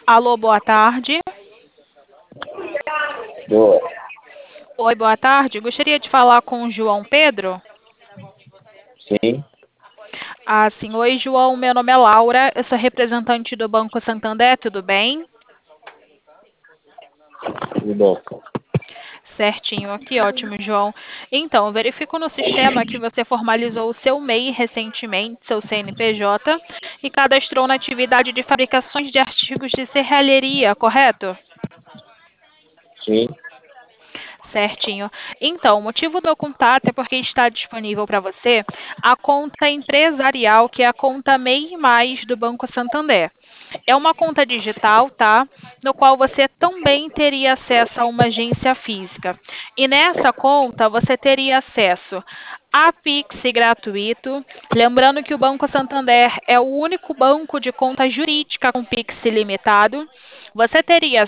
Alô, boa tarde. Boa. Oi, boa tarde. Gostaria de falar com o João Pedro. Sim, Ah, sim. Oi, João. Meu nome é Laura. Eu sou representante do Banco Santander. Tudo bem? tudo bom. Certinho aqui, ótimo, João. Então, eu verifico no sistema que você formalizou o seu MEI recentemente, seu CNPJ, e cadastrou na atividade de fabricações de artigos de serralheria, correto? Sim, Certinho. Então, o motivo do meu contato é porque está disponível para você a conta empresarial, que é a conta MEI Mais do Banco Santander. É uma conta digital, tá? No qual você também teria acesso a uma agência física. E nessa conta você teria acesso a Pix gratuito. Lembrando que o Banco Santander é o único banco de conta jurídica com Pix ilimitado. Você teria